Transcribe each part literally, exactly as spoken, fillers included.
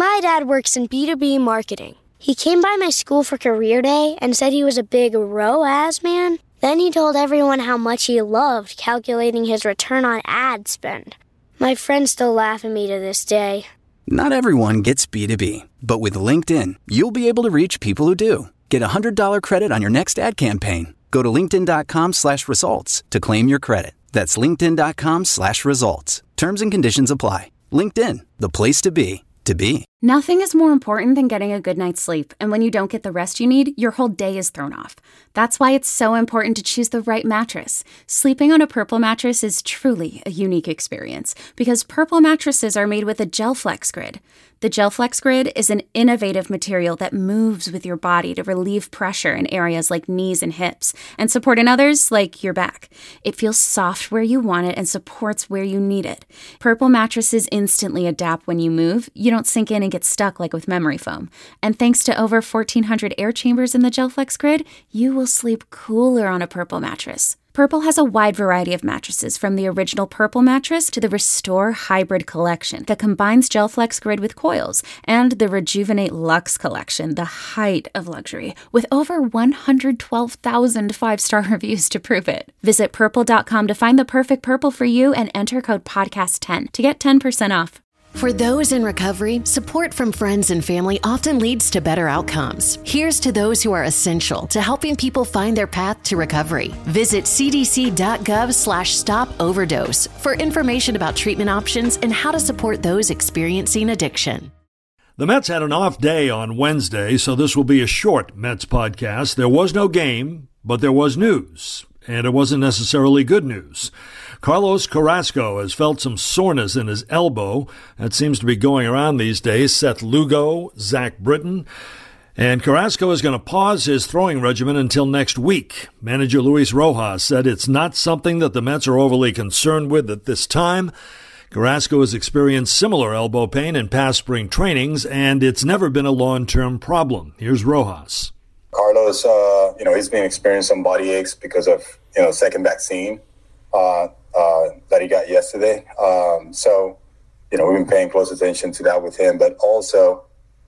My dad works in B two B marketing. He came by my school for career day and said he was a big R O A S man. Then he told everyone how much he loved calculating his return on ad spend. My friends still laugh at me to this day. Not everyone gets B two B, but with LinkedIn, you'll be able to reach people who do. Get a one hundred dollars credit on your next ad campaign. Go to linkedin.com slash results to claim your credit. That's linkedin.com slash results. Terms and conditions apply. LinkedIn, the place to be, to be. Nothing is more important than getting a good night's sleep, and when you don't get the rest you need, your whole day is thrown off. That's why it's so important to choose the right mattress. Sleeping on a Purple mattress is truly a unique experience, because Purple mattresses are made with a GelFlex Grid. The GelFlex Grid is an innovative material that moves with your body to relieve pressure in areas like knees and hips, and support in others like your back. It feels soft where you want it and supports where you need it. Purple mattresses instantly adapt when you move. You don't sink in and get stuck like with memory foam. And thanks to over fourteen hundred air chambers in the GelFlex Grid, you will sleep cooler on a Purple mattress. Purple has a wide variety of mattresses, from the original Purple mattress to the Restore Hybrid collection that combines GelFlex Grid with coils, and the Rejuvenate Luxe collection, the height of luxury, with over one hundred twelve thousand five-star reviews to prove it. Visit purple dot com to find the perfect Purple for you and enter code podcast ten to get ten percent off. For those in recovery, support from friends and family often leads to better outcomes. Here's to those who are essential to helping people find their path to recovery. Visit cdc.gov slash stop overdose for information about treatment options and how to support those experiencing addiction. The Mets had an off day on Wednesday, so this will be a short Mets podcast. There was no game, but there was news, and it wasn't necessarily good news. Carlos Carrasco has felt some soreness in his elbow. That seems to be going around these days. Seth Lugo, Zach Britton. And Carrasco is going to pause his throwing regimen until next week. Manager Luis Rojas said it's not something that the Mets are overly concerned with at this time. Carrasco has experienced similar elbow pain in past spring trainings, and it's never been a long-term problem. Here's Rojas. Carlos, uh, you know, he's been experiencing some body aches because of, you know, second vaccine. Uh, Uh, that he got yesterday. Um, so, you know, we've been paying close attention to that with him, but also,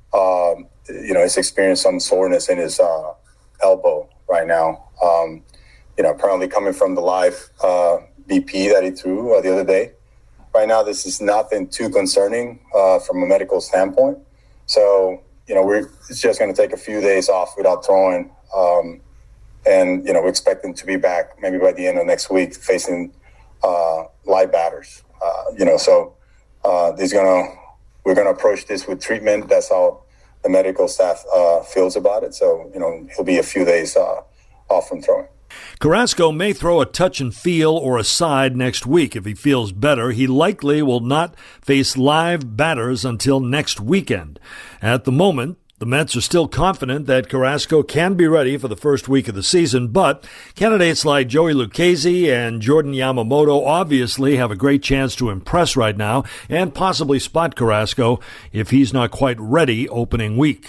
um, you know, he's experienced some soreness in his uh, elbow right now. Um, you know, apparently coming from the live uh, B P that he threw uh, the other day. Right now, this is nothing too concerning uh, from a medical standpoint. So, you know, we're it's just going to take a few days off without throwing. Um, and, you know, we expect him to be back maybe by the end of next week facing Uh, live batters, uh, you know, so uh, he's gonna, we're gonna approach this with treatment. That's how the medical staff uh, feels about it. So, you know, he'll be a few days uh, off from throwing. Carrasco may throw a touch and feel or a side next week if he feels better. He likely will not face live batters until next weekend. At the moment, the Mets are still confident that Carrasco can be ready for the first week of the season, but candidates like Joey Lucchesi and Jordan Yamamoto obviously have a great chance to impress right now and possibly spot Carrasco if he's not quite ready opening week.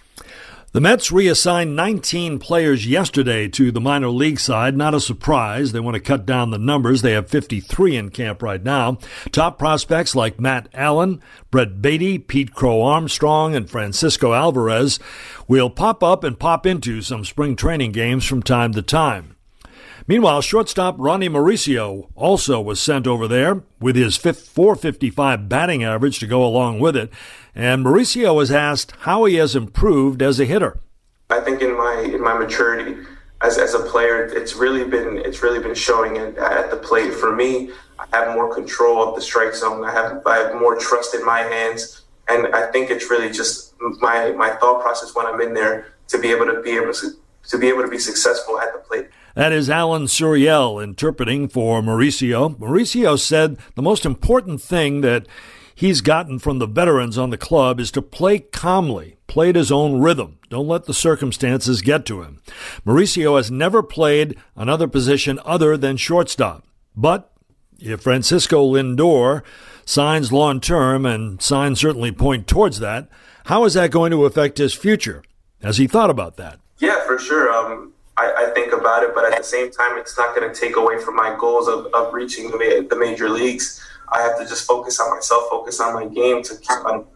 The Mets reassigned nineteen players yesterday to the minor league side. Not a surprise. They want to cut down the numbers. They have fifty-three in camp right now. Top prospects like Matt Allen, Brett Beatty, Pete Crow Armstrong, and Francisco Alvarez will pop up and pop into some spring training games from time to time. Meanwhile, shortstop Ronnie Mauricio also was sent over there with his four fifty-five batting average to go along with it. And Mauricio was asked how he has improved as a hitter. I think in my in my maturity as as a player, it's really been it's really been showing at, at the plate. For me, I have more control of the strike zone. I have I have more trust in my hands, and I think it's really just my my thought process when I'm in there to be able to be able to to be able to be successful at the plate. That is Alan Suriel interpreting for Mauricio. Mauricio said the most important thing that he's gotten from the veterans on the club is to play calmly, play at his own rhythm. Don't let the circumstances get to him. Mauricio has never played another position other than shortstop. But if Francisco Lindor signs long-term, and signs certainly point towards that, how is that going to affect his future? Has he thought about that? Yeah, for sure. Um, I, I think about it, but at the same time, it's not going to take away from my goals of, of reaching the, the major leagues. I have to just focus on myself, focus on my game to keep on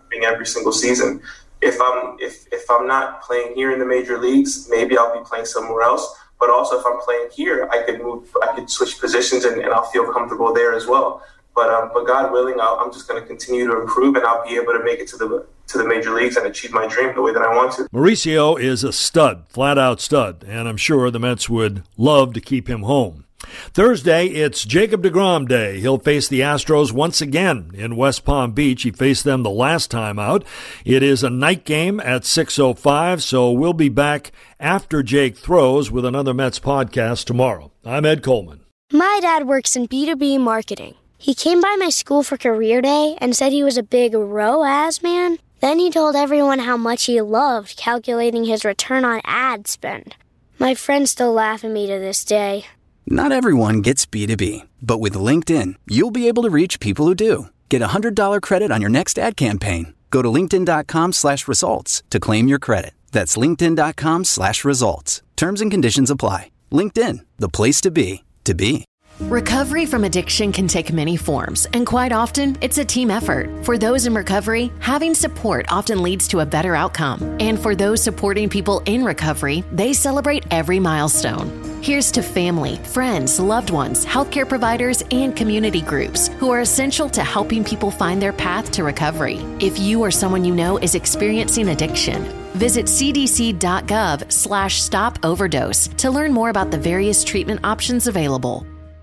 improving every single season. If I'm if if I'm not playing here in the major leagues, maybe I'll be playing somewhere else. But also, if I'm playing here, I could move, I could switch positions, and, and I'll feel comfortable there as well. But um, but God willing, I'll, I'm just going to continue to improve, and I'll be able to make it to the to the major leagues and achieve my dream the way that I want to. Mauricio is a stud, flat-out stud, and I'm sure the Mets would love to keep him home. Thursday, it's Jacob deGrom Day. He'll face the Astros once again in West Palm Beach. He faced them the last time out. It is a night game at six oh five, so we'll be back after Jake throws with another Mets podcast tomorrow. I'm Ed Coleman. My dad works in B two B marketing. He came by my school for career day and said he was a big R O A S man. Then he told everyone how much he loved calculating his return on ad spend. My friends still laugh at me to this day. Not everyone gets B two B, but with LinkedIn, you'll be able to reach people who do. Get a one hundred dollars credit on your next ad campaign. Go to linkedin.com slash results to claim your credit. That's linkedin.com slash results. Terms and conditions apply. LinkedIn, the place to be, to be. Recovery from addiction can take many forms, and quite often, it's a team effort. For those in recovery, having support often leads to a better outcome. And for those supporting people in recovery, they celebrate every milestone. Here's to family, friends, loved ones, healthcare providers, and community groups who are essential to helping people find their path to recovery. If you or someone you know is experiencing addiction, visit cdc.gov slash stop overdose to learn more about the various treatment options available.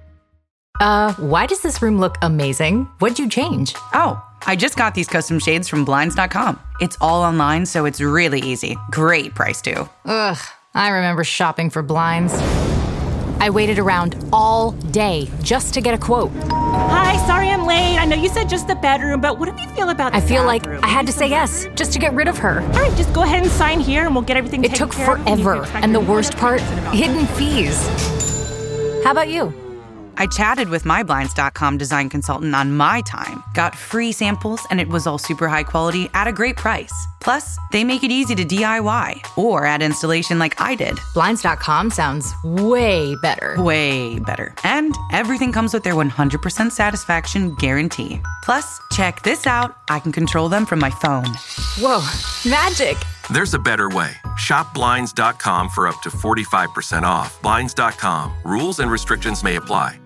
Uh, why does this room look amazing? What'd you change? Oh, I just got these custom shades from Blinds dot com. It's all online, so it's really easy. Great price, too. Ugh, I remember shopping for blinds. I waited around all day just to get a quote. Hi, sorry I'm late. I know you said just the bedroom, but what do you feel about the I feel bathroom? like I had to say yes just to get rid of her. All right, just go ahead and sign here and we'll get everything It taken took care of. forever, and the worst part, hidden fees. How about you? I chatted with my Blinds dot com design consultant on my time, got free samples, and it was all super high quality at a great price. Plus, they make it easy to D I Y or add installation like I did. Blinds dot com sounds way better. Way better. And everything comes with their one hundred percent satisfaction guarantee. Plus, check this out. I can control them from my phone. Whoa, magic. There's a better way. Shop Blinds dot com for up to forty-five percent off. Blinds dot com. Rules and restrictions may apply.